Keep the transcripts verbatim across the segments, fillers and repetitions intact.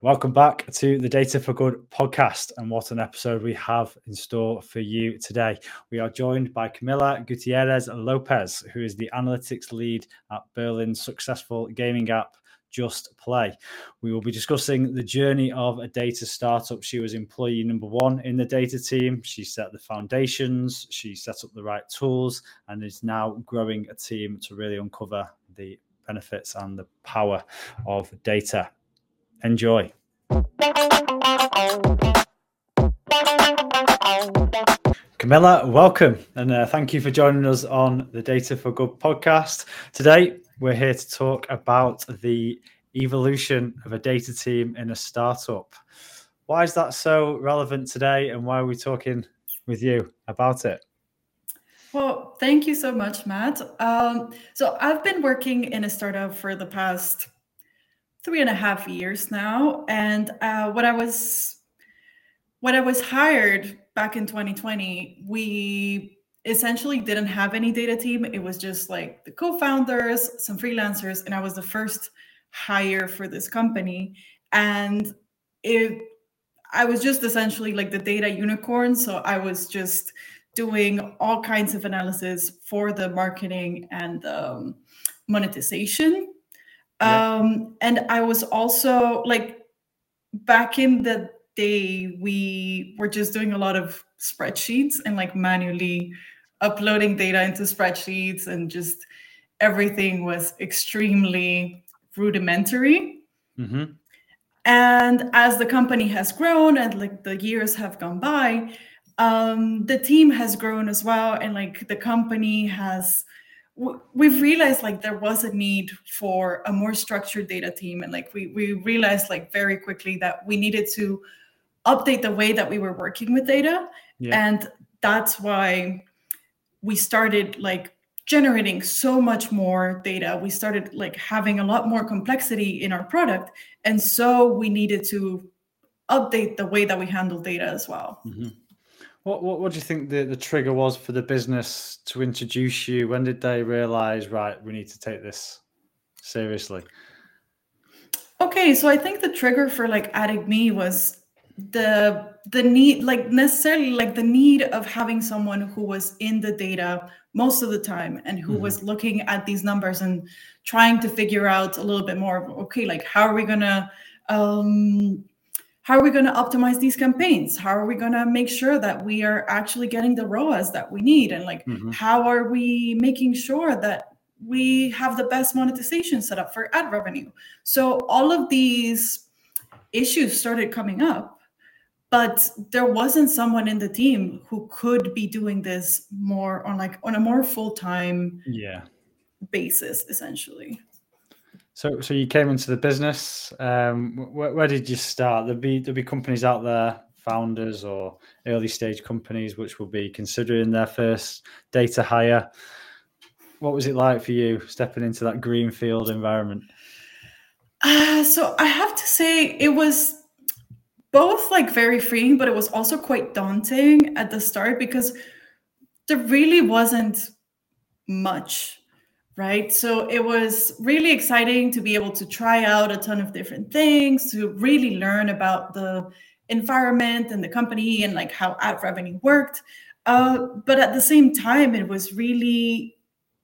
Welcome back to the Data for Good podcast, and what an episode we have in store for you today. We are joined by Camila Gutierrez Lopez, who is the analytics lead at Berlin's successful gaming app Just Play. We will be discussing the journey of a data startup. She was employee number one in the data team. She set the foundations, she set up the right tools, and is now growing a team to really uncover the benefits and the power of data. Enjoy. Camila, welcome, and uh, thank you for joining us on the Data for Good podcast. Today, we're here to talk about the evolution of a data team in a startup. Why is that so relevant today, and why are we talking with you about it? Well, thank you so much, Matt. Um, so I've been working in a startup for the past three and a half years now, and uh, when I was when I was hired back in twenty twenty, we essentially didn't have any data team. It was just like the co-founders, some freelancers, and I was the first hire for this company. And it, I was just essentially like the data unicorn. So I was just doing all kinds of analysis for the marketing and um, monetization. Yeah. Um, and I was also like back in the day, we were just doing a lot of spreadsheets and like manually uploading data into spreadsheets, and just everything was extremely rudimentary. Mm-hmm. And as the company has grown and like the years have gone by, um, the team has grown as well, and like the company has we've realized like there was a need for a more structured data team, and like we we realized like very quickly that we needed to update the way that we were working with data. Yeah. And that's why we started like generating so much more data. We started like having a lot more complexity in our product, and so we needed to update the way that we handle data as well. Mm-hmm. What, what what do you think the, the trigger was for the business to introduce you? When did they realize, right, we need to take this seriously? Okay, so I think the trigger for like adding me was the the need, like necessarily like the need of having someone who was in the data most of the time, and who Mm-hmm. was looking at these numbers and trying to figure out a little bit more, okay, like how are we gonna um how are we going to optimize these campaigns? How are we going to make sure that we are actually getting the R O A S that we need? And like, Mm-hmm. how are we making sure that we have the best monetization set up for ad revenue? So all of these issues started coming up, but there wasn't someone in the team who could be doing this more on like on a more full-time Yeah. basis, essentially. So, so you came into the business. Um, where, where did you start? There'll be there'll be companies out there, founders or early stage companies, which will be considering their first data hire. What was it like for you stepping into that greenfield environment? Uh, so I have to say it was both like very freeing, but it was also quite daunting at the start, because there really wasn't much. Right. So it was really exciting to be able to try out a ton of different things, to really learn about the environment and the company and like how ad revenue worked. Uh, but at the same time, it was really,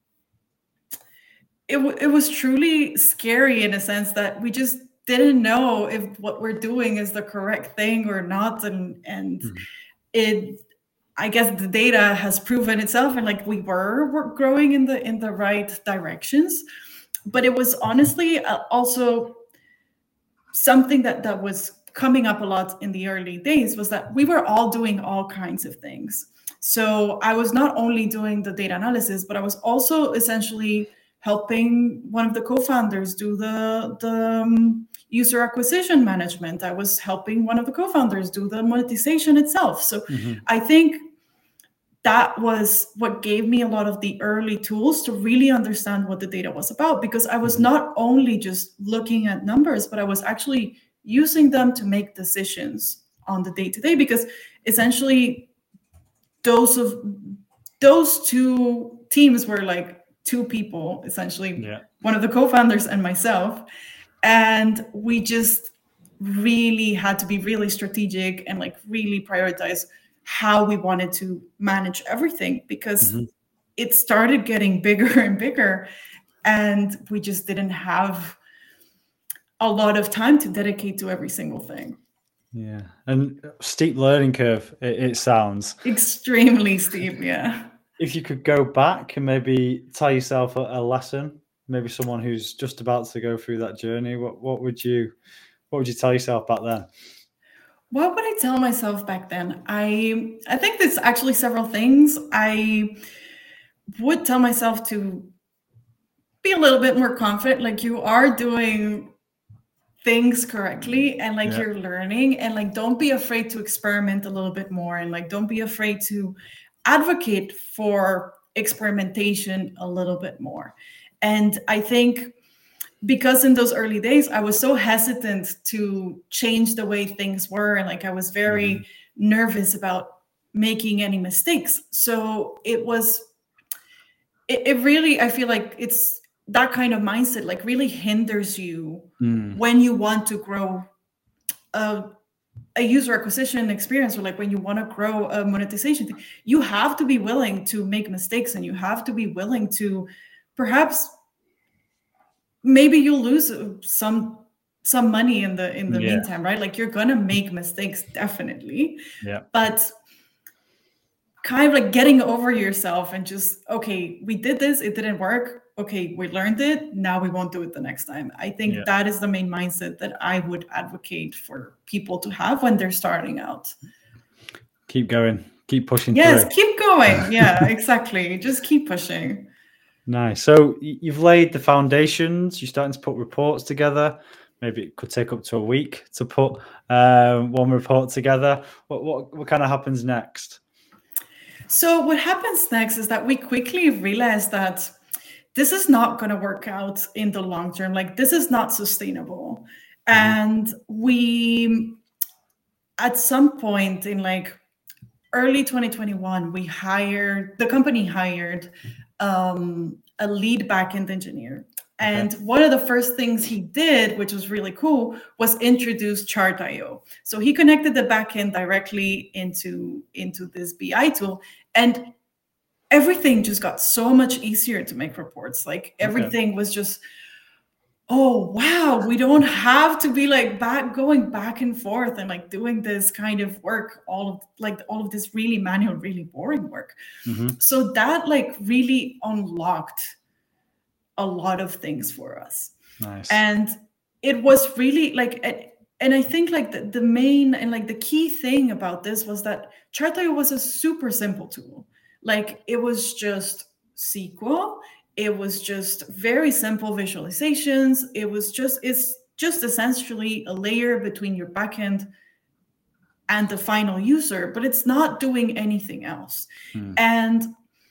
it, w- it was truly scary in a sense that we just didn't know if what we're doing is the correct thing or not. And, and Mm-hmm. it, I guess the data has proven itself, and like we were, were growing in the in the right directions. But it was honestly uh, also something that that was coming up a lot in the early days, was that we were all doing all kinds of things. So I was not only doing the data analysis, but I was also essentially helping one of the co-founders do the the um, user acquisition management. I was helping one of the co-founders do the monetization itself. So Mm-hmm. I think that was what gave me a lot of the early tools to really understand what the data was about, because I was Mm-hmm. not only just looking at numbers, but I was actually using them to make decisions on the day to day, because essentially those of those two teams were like two people, essentially. Yeah. One of the co-founders and myself, and we just really had to be really strategic and like really prioritize how we wanted to manage everything, because mm-hmm. it started getting bigger and bigger, and we just didn't have a lot of time to dedicate to every single thing. Yeah, and steep learning curve, it, it sounds. Extremely steep, yeah. If you could go back and maybe tell yourself a, a lesson, maybe someone who's just about to go through that journey, what what would you what would you tell yourself back then? What would I tell myself back then? I I think there's actually several things. I would tell myself to be a little bit more confident, like you are doing things correctly and like yeah. you're learning, and like don't be afraid to experiment a little bit more, and like don't be afraid to advocate for experimentation a little bit more. And I think because in those early days, I was so hesitant to change the way things were. And like, I was very mm-hmm. nervous about making any mistakes. So it was, it, it really, I feel like it's that kind of mindset, like really hinders you mm. when you want to grow a, a user acquisition experience, or like when you want to grow a monetization thing. You have to be willing to make mistakes, and you have to be willing to perhaps maybe you'll lose some some money in the in the yeah. meantime, right? Like you're gonna make mistakes, definitely. Yeah. But kind of like getting over yourself and just, okay, we did this, it didn't work. Okay, we learned it. Now we won't do it the next time. I think yeah. that is the main mindset that I would advocate for people to have when they're starting out. Keep going. Keep pushing yes, through. Keep going. Yeah, exactly. Just keep pushing. Nice. So you've laid the foundations. You're starting to put reports together. Maybe it could take up to a week to put um, one report together. What, what what kind of happens next? So what happens next is that we quickly realize that this is not going to work out in the long term. Like this is not sustainable. Mm-hmm. And we, at some point in like early twenty twenty-one, we hired, the company hired um, a lead backend engineer. And okay. one of the first things he did, which was really cool, was introduce Chart dot I O. So he connected the backend directly into, into this B I tool, and everything just got so much easier to make reports. Like everything okay. was just, oh, wow, we don't have to be like back going back and forth and like doing this kind of work, all of like all of this really manual, really boring work. Mm-hmm. So that like really unlocked a lot of things for us. Nice. And it was really like, and I think like the, the main and like the key thing about this was that Chart dot I O was a super simple tool. Like it was just S Q L. It was just very simple visualizations. It was just, it's just essentially a layer between your backend and the final user, but it's not doing anything else. Hmm. And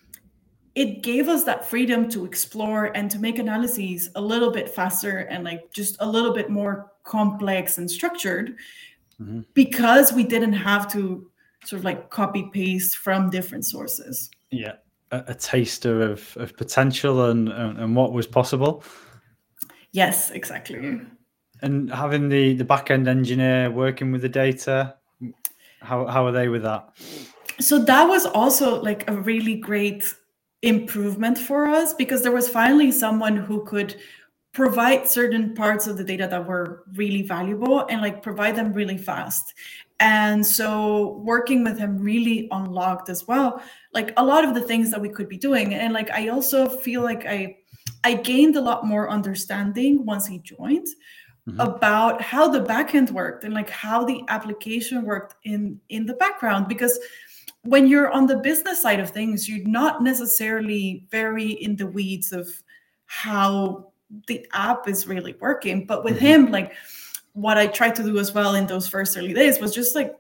it gave us that freedom to explore and to make analyses a little bit faster and like just a little bit more complex and structured mm-hmm. because we didn't have to sort of like copy paste from different sources. Yeah. A, a taster of, of potential and, and, and what was possible. Yes, exactly. And having the, the back-end engineer working with the data, how, how are they with that? So that was also like a really great improvement for us, because there was finally someone who could provide certain parts of the data that were really valuable and like provide them really fast. And so working with him really unlocked as well, like a lot of the things that we could be doing. And like, I also feel like I, I gained a lot more understanding once he joined mm-hmm. about how the backend worked and like how the application worked in, in the background, because when you're on the business side of things, you're not necessarily very in the weeds of how the app is really working. But with mm-hmm. him, like what I tried to do as well in those first early days was just like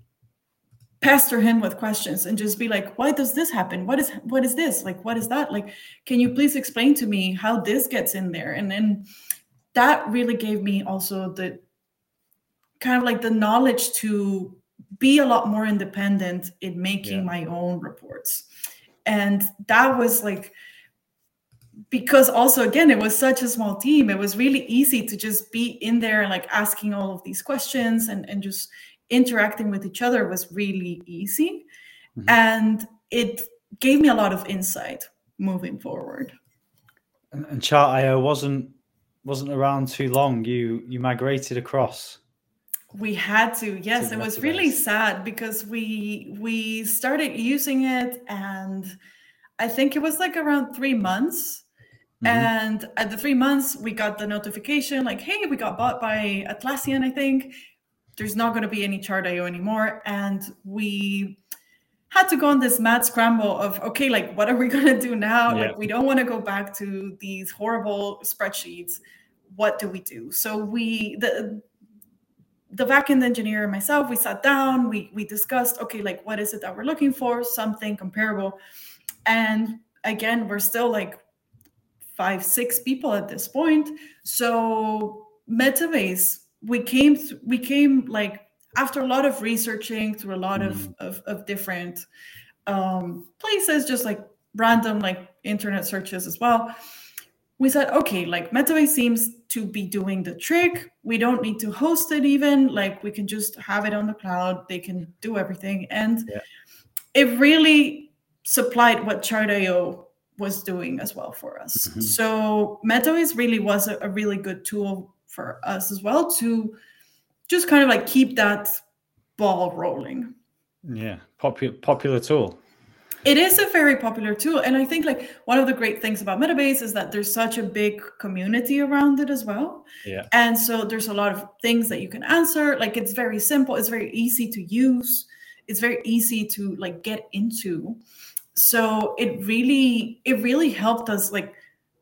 pester him with questions and just be like, why does this happen? What is, what is this? Like, what is that? Like, can you please explain to me how this gets in there? And then that really gave me also the kind of like the knowledge to be a lot more independent in making yeah. my own reports. And that was like because also, again, it was such a small team, it was really easy to just be in there and like asking all of these questions and, and just interacting with each other was really easy. Mm-hmm. And it gave me a lot of insight moving forward. And, and Chart dot I O wasn't wasn't around too long. You you migrated across. We had to, yes. To it was really sad because we we started using it, and I think it was like around three months. Mm-hmm. And at the three months, we got the notification like, hey, we got bought by Atlassian, I think. There's not going to be any Chart dot I O anymore. And we had to go on this mad scramble of, okay, like, what are we going to do now? Yeah. Like, we don't want to go back to these horrible spreadsheets. What do we do? So we, the the backend engineer and myself, we sat down, we we discussed, okay, like, what is it that we're looking for? Something comparable. And again, we're still like five, six people at this point. So Metabase, we came, th- we came like, after a lot of researching through a lot mm. of, of, of different um, places, just like random like internet searches as well, we said, okay, like Metabase seems to be doing the trick. We don't need to host it even. Like we can just have it on the cloud. They can do everything. And yeah. it really supplied what Chart dot I O was doing as well for us. Mm-hmm. So Metabase really was a, a really good tool for us as well to just kind of like keep that ball rolling. Yeah, popular popular tool. It is a very popular tool. And I think like one of the great things about Metabase is that there's such a big community around it as well. Yeah. And so there's a lot of things that you can answer. Like it's very simple. It's very easy to use. It's very easy to like get into. So it really, it really helped us like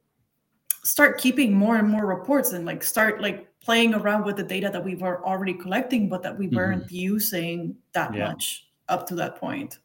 start keeping more and more reports and like start like playing around with the data that we were already collecting, but that we weren't mm-hmm. using that yeah. much up to that point.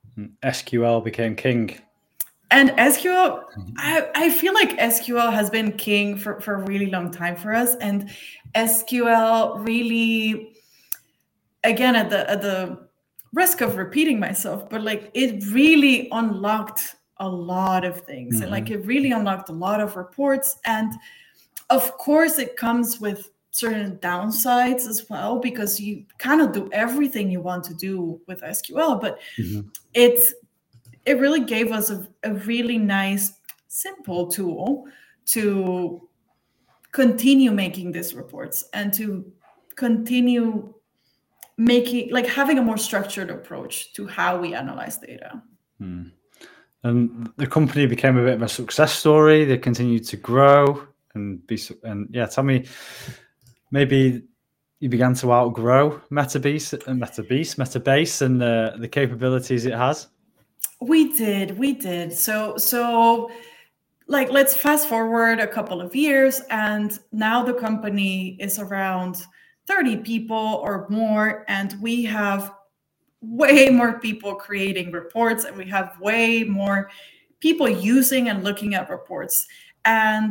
S Q L became king. And S Q L, I, I feel like S Q L has been king for, for a really long time for us. And S Q L really, again, at the at the risk of repeating myself, but like it really unlocked a lot of things. Mm-hmm. And like it really unlocked a lot of reports. And of course, it comes with certain downsides as well, because you kind of do everything you want to do with S Q L, but mm-hmm. it's it really gave us a, a really nice, simple tool to continue making these reports and to continue making, like having a more structured approach to how we analyze data. Hmm. And the company became a bit of a success story. They continued to grow and be, and yeah, tell me, maybe you began to outgrow Metabase and Metabase, Metabase and the, the capabilities it has? We did, we did. So, so like, let's fast forward a couple of years, and now the company is around thirty people or more, and we have way more people creating reports, and we have way more people using and looking at reports. And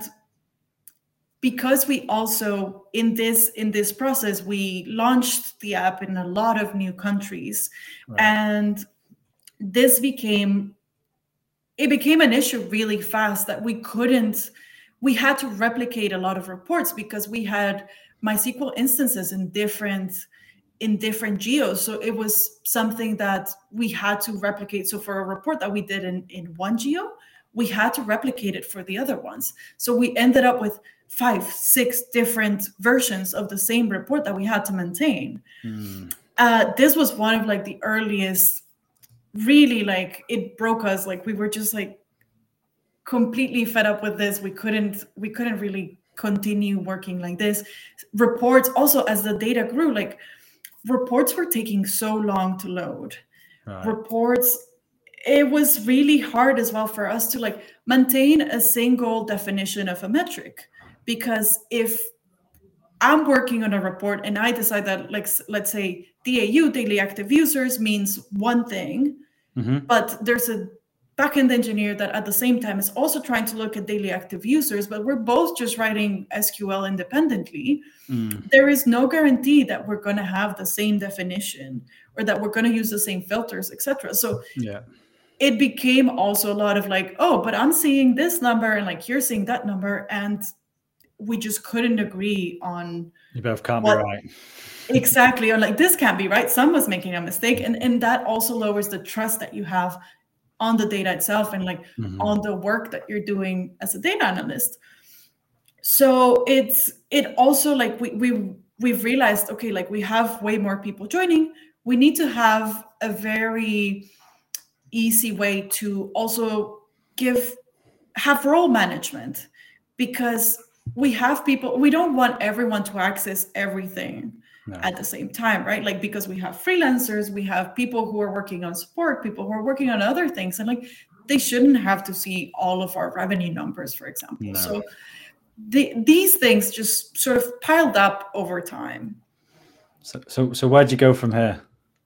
because we also in this in this process, we launched the app in a lot of new countries, right. and this became it became an issue really fast that we couldn't we had to replicate a lot of reports because we had MySQL instances in different in different geos. So it was something that we had to replicate. So for a report that we did in in one geo, we had to replicate it for the other ones. So we ended up with five, six different versions of the same report that we had to maintain. Mm. Uh, this was one of like the earliest, really like it broke us. Like we were just like completely fed up with this. We couldn't, we couldn't really continue working like this. Reports also, as the data grew, like reports were taking so long to load. Right. Reports, it was really hard as well for us to like maintain a single definition of a metric. Because if I'm working on a report and I decide that, like, let's say D A U, daily active users, means one thing, mm-hmm. but there's a backend engineer that at the same time is also trying to look at daily active users, but we're both just writing S Q L independently, mm. there is no guarantee that we're going to have the same definition or that we're going to use the same filters, et cetera. So yeah. it became also a lot of like, oh, but I'm seeing this number and like you're seeing that number, and we just couldn't agree on you both can't what, be right. Exactly. Or like, this can't be right. Someone's making a mistake. And, and that also lowers the trust that you have on the data itself and like mm-hmm. on the work that you're doing as a data analyst. So it's, it also like we, we, we've realized, okay, like we have way more people joining. We need to have a very easy way to also give, have role management, because we have people, we don't want everyone to access everything no. at the same time, right? Like, because we have freelancers, we have people who are working on support, people who are working on other things, and like, they shouldn't have to see all of our revenue numbers, for example. No. So the, these things just sort of piled up over time. So, so, so where'd you go from here?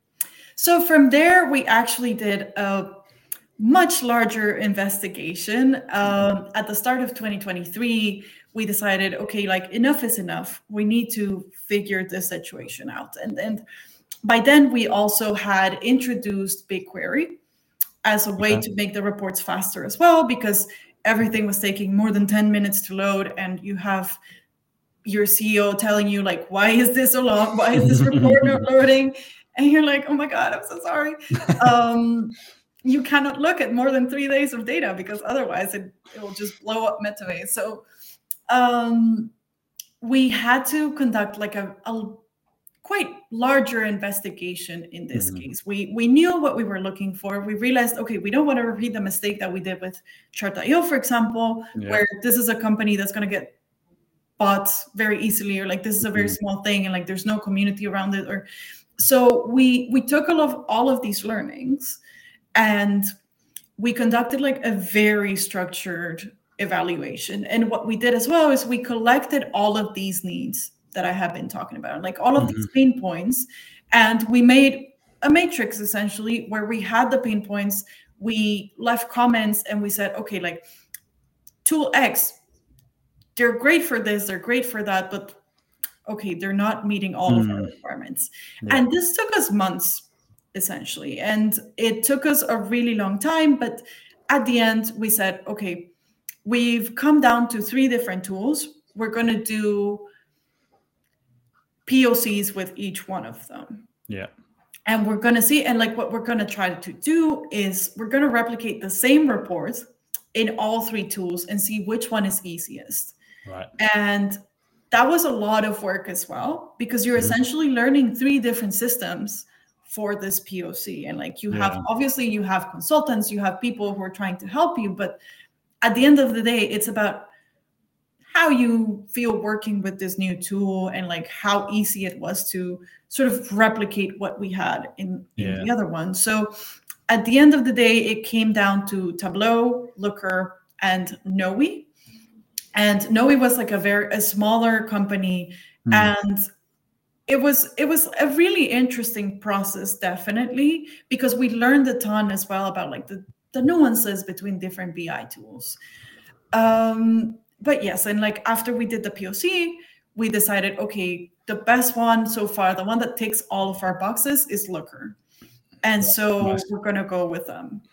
So from there, we actually did a much larger investigation. Um, at the start of twenty twenty-three, we decided, okay, like enough is enough. We need to figure this situation out. And, and by then, we also had introduced BigQuery as a way okay. to make the reports faster as well, because everything was taking more than ten minutes to load, and you have your C E O telling you like, why is this so long? Why is this report not loading? And you're like, oh my God, I'm so sorry. Um, you cannot look at more than three days of data, because otherwise it, it will just blow up Metabase. So um, we had to conduct like a, a quite larger investigation in this mm-hmm. case. We we knew what we were looking for. We realized, okay, we don't want to repeat the mistake that we did with Chart dot I O, for example, yeah. where this is a company that's going to get bought very easily, or like this is a very mm-hmm. small thing and like there's no community around it. Or so we we took all of all of these learnings, and we conducted like a very structured evaluation. And what we did as well is we collected all of these needs that I have been talking about, like all of mm-hmm. these pain points, and we made a matrix essentially where we had the pain points, we left comments, and we said, okay, like tool X, they're great for this, they're great for that, but okay, they're not meeting all mm-hmm. of our requirements. Yeah. And this took us months essentially, and it took us a really long time, but at the end we said, okay, we've come down to three different tools. We're going to do P O Cs with each one of them. Yeah. And we're going to see, and like what we're going to try to do is we're going to replicate the same report in all three tools and see which one is easiest. Right. And that was a lot of work as well, because you're mm-hmm. essentially learning three different systems for this P O C. And like you yeah. have, obviously you have consultants, you have people who are trying to help you, but at the end of the day, it's about how you feel working with this new tool and like how easy it was to sort of replicate what we had in, in yeah. the other one. So at the end of the day, it came down to Tableau, Looker, and Noe. And Noe was like a very a smaller company, mm. and it was it was a really interesting process, definitely, because we learned a ton as well about like the, the nuances between different B I tools. Um, But yes, and like after we did the P O C, we decided, okay, the best one so far, the one that ticks all of our boxes is Looker. And so nice. We're going to go with them.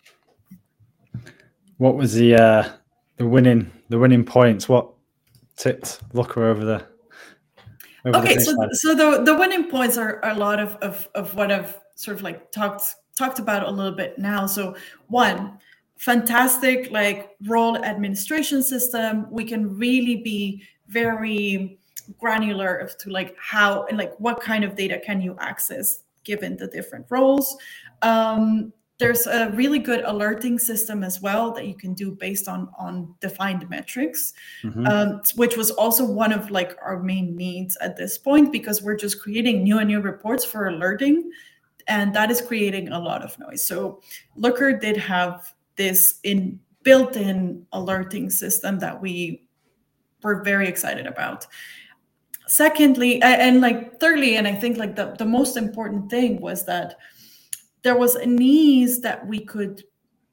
What was the uh, the winning the winning points? What tipped Looker over the over Okay, the so so the, the winning points are, are a lot of, of, of what I've sort of like talked talked about a little bit now. So one, fantastic like role administration system. We can really be very granular as to like how and like what kind of data can you access given the different roles. Um, there's a really good alerting system as well that you can do based on on defined metrics, mm-hmm. um, which was also one of like our main needs at this point, because we're just creating new and new reports for alerting, and that is creating a lot of noise. So Looker did have this in built-in alerting system that we were very excited about. Secondly, and, and like thirdly, and I think like the, the most important thing was that there was an ease that we could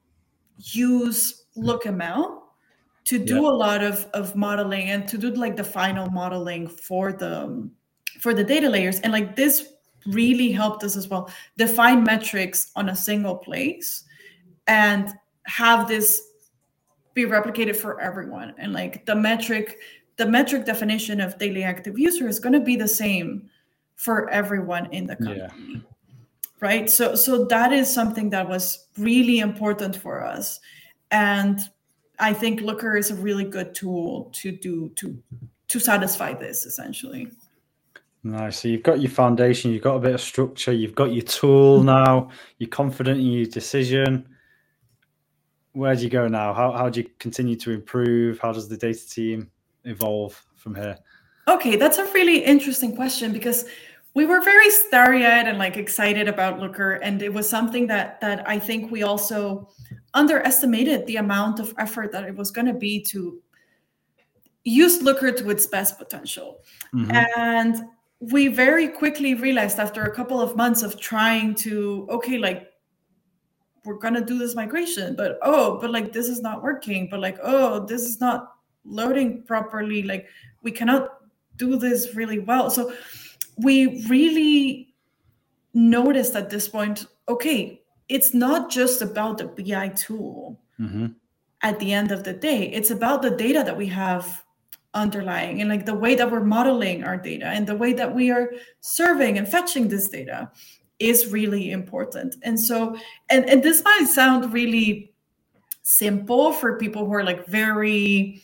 use LookML to do yeah. a lot of, of modeling and to do like the final modeling for the for the data layers. And like this really helped us as well define metrics on a single place. and have this be replicated for everyone. And like the metric, the metric definition of daily active user is going to be the same for everyone in the company. Yeah. Right. So, so that is something that was really important for us. And I think Looker is a really good tool to do, to, to satisfy this essentially. Nice. So you've got your foundation, you've got a bit of structure, you've got your tool now, you're confident in your decision. Where do you go now? How, how do you continue to improve? How does the data team evolve from here? Okay, that's a really interesting question, because we were very starry-eyed and like excited about Looker, and it was something that that I think we also underestimated the amount of effort that it was going to be to use Looker to its best potential. Mm-hmm. And we very quickly realized after a couple of months of trying to, okay, like we're going to do this migration, but oh, but like this is not working, but like, oh, this is not loading properly. Like we cannot do this really well. So we really noticed at this point, okay, it's not just about the B I tool. Mm-hmm. At the end of the day, it's about the data that we have underlying, and like the way that we're modeling our data and the way that we are serving and fetching this data is really important. And so, and, and this might sound really simple for people who are like very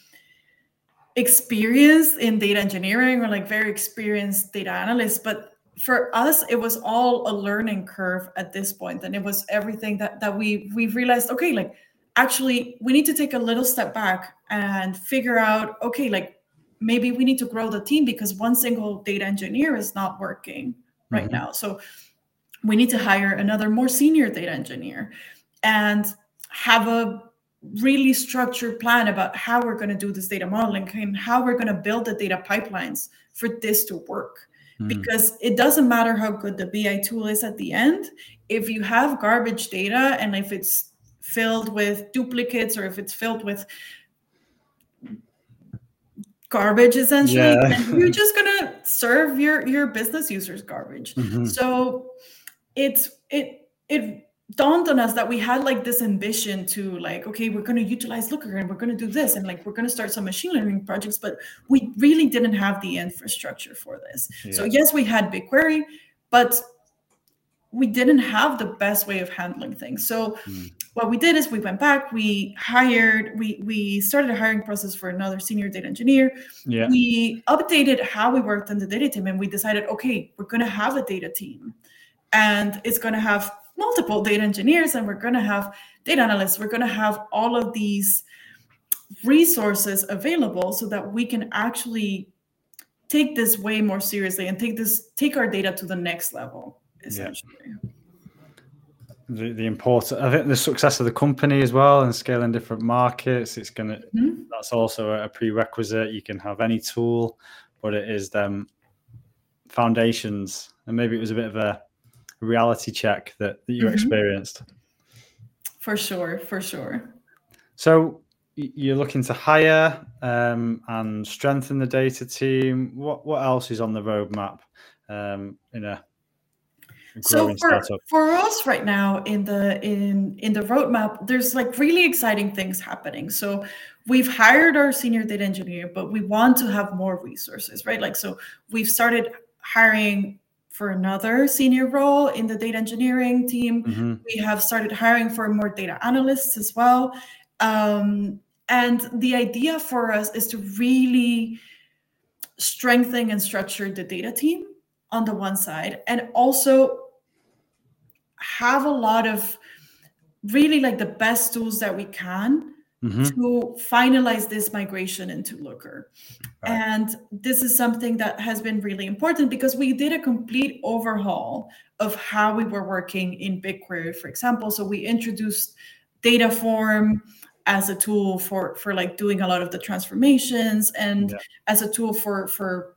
experienced in data engineering or like very experienced data analysts, but for us, it was all a learning curve at this point. And it was everything that, that we, we realized, okay, like actually we need to take a little step back and figure out, okay, like maybe we need to grow the team because one single data engineer is not working right mm-hmm. now. So we need to hire another more senior data engineer and have a really structured plan about how we're going to do this data modeling and how we're going to build the data pipelines for this to work. Mm. Because it doesn't matter how good the B I tool is at the end. If you have garbage data and if it's filled with duplicates or if it's filled with garbage, essentially, yeah. then you're just going to serve your, your business users garbage. Mm-hmm. So it's it it dawned on us that we had like this ambition to like, okay, we're going to utilize Looker and we're going to do this and like we're going to start some machine learning projects, but we really didn't have the infrastructure for this. Yeah. So yes, we had BigQuery, but we didn't have the best way of handling things. So mm. what we did is we went back, we hired, we we started a hiring process for another senior data engineer. Yeah. We updated how we worked on the data team, and we decided, okay, we're going to have a data team. And it's going to have multiple data engineers, and we're going to have data analysts. We're going to have all of these resources available so that we can actually take this way more seriously and take this, take our data to the next level, essentially. Yeah. The, the important, I think the success of the company as well and scaling different markets, it's going to, mm-hmm. that's also a prerequisite. You can have any tool, but it is them foundations. And maybe it was a bit of a reality check that, that you mm-hmm. experienced. For sure, for sure. So you're looking to hire um, and strengthen the data team. What what else is on the roadmap um, in a growing so for, startup? For us right now in the in in the roadmap, there's like really exciting things happening. So we've hired our senior data engineer, but we want to have more resources, right? Like so we've started hiring for another senior role in the data engineering team. Mm-hmm. We have started hiring for more data analysts as well. Um, and the idea for us is to really strengthen and structure the data team on the one side, and also have a lot of really like the best tools that we can mm-hmm. to finalize this migration into Looker. Right. And this is something that has been really important because we did a complete overhaul of how we were working in BigQuery, for example. So we introduced Dataform as a tool for, for like doing a lot of the transformations, and yeah. as a tool for, for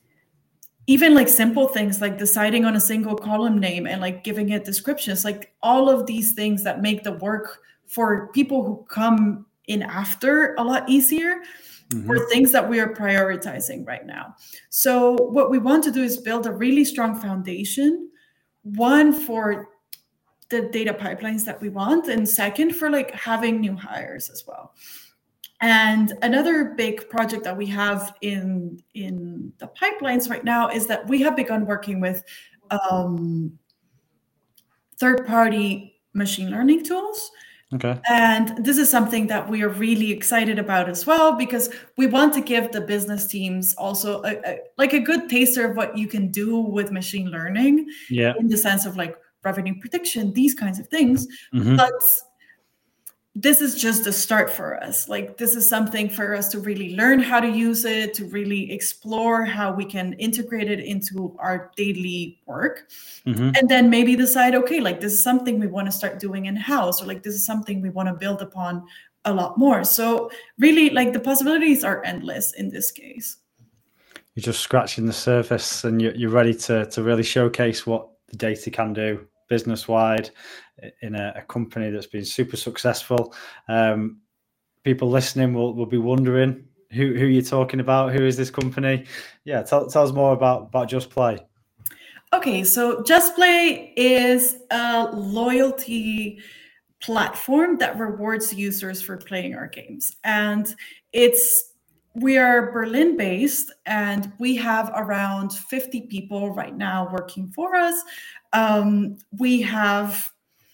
even like simple things like deciding on a single column name and like giving it descriptions, like all of these things that make the work for people who come in after a lot easier. Mm-hmm. Or things that we are prioritizing right now. So what we want to do is build a really strong foundation, one for the data pipelines that we want, and second, for like having new hires as well. And another big project that we have in in the pipelines right now is that we have begun working with um, third-party machine learning tools. Okay. And this is something that we are really excited about as well, because we want to give the business teams also a, a, like a good taster of what you can do with machine learning, yeah, in the sense of like revenue prediction, these kinds of things. Mm-hmm. But this is just a start for us. Like, this is something for us to really learn how to use it, to really explore how we can integrate it into our daily work. Mm-hmm. And then maybe decide, okay, like this is something we want to start doing in-house, or like this is something we want to build upon a lot more. So really, like, the possibilities are endless in this case. You're just scratching the surface, and you're, you're ready to, to really showcase what the data can do business-wide in a, a company that's been super successful. Um, people listening will, will be wondering who, who you're talking about. Who is this company? Yeah, tell, tell us more about, about Just Play. Okay, so Just Play is a loyalty platform that rewards users for playing our games. And it's we are Berlin based, and we have around fifty people right now working for us. Um, we have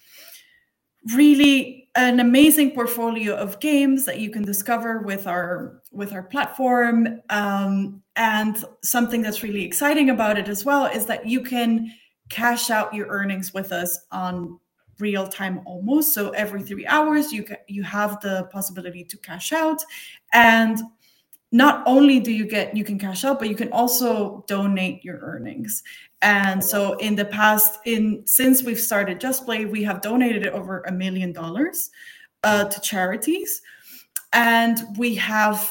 really an amazing portfolio of games that you can discover with our with our platform. Um, and something that's really exciting about it as well is that you can cash out your earnings with us on real time almost. So every three hours, you ca- you have the possibility to cash out. And not only do you get, you can cash out, but you can also donate your earnings. And so in the past, in since we've started Just Play, we have donated over a million dollars uh, to charities. And we have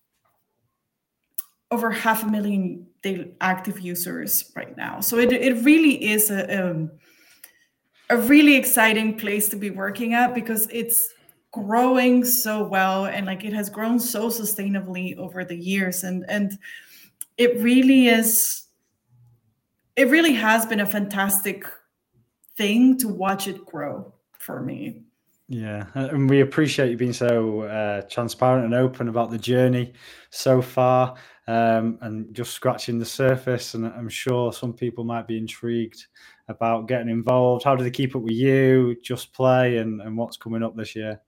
over half a million daily active users right now. So it, it really is a, um, a really exciting place to be working at, because it's growing so well, and like it has grown so sustainably over the years, and and it really is it really has been a fantastic thing to watch it grow for me. Yeah, and we appreciate you being so uh, transparent and open about the journey so far, um, and just scratching the surface. And I'm sure some people might be intrigued about getting involved. How do they keep up with you, Just Play, and, and what's coming up this year?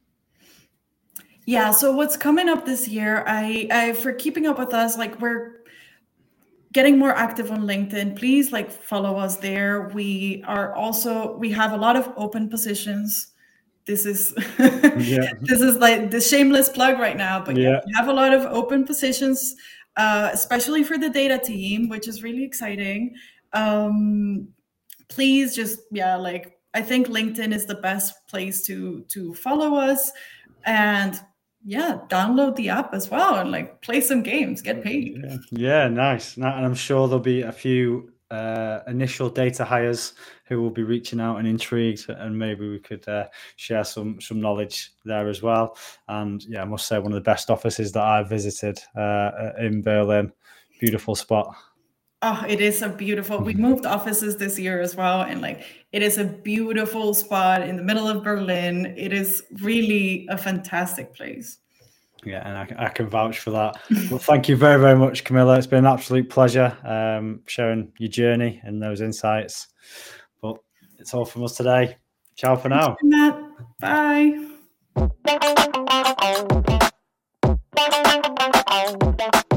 Yeah, so what's coming up this year, I, I for keeping up with us, like we're getting more active on LinkedIn. Please like follow us there. We are also, we have a lot of open positions. This is yeah. This is like the shameless plug right now, but yeah, yeah we have a lot of open positions, uh, especially for the data team, which is really exciting. Um, please just, yeah, like I think LinkedIn is the best place to to follow us, and yeah, download the app as well and like play some games, get paid. Yeah, yeah, nice. And I'm sure there'll be a few uh, initial data hires who will be reaching out and intrigued, and maybe we could uh, share some some knowledge there as well. And yeah, I must say, one of the best offices that I've visited uh, in Berlin. Beautiful spot. Oh, it is a beautiful, we moved offices this year as well. And like, it is a beautiful spot in the middle of Berlin. It is really a fantastic place. Yeah, and I, I can vouch for that. Well, thank you very, very much, Camilla. It's been an absolute pleasure um, sharing your journey and those insights. But it's all from us today. Ciao for now. Matt. Bye.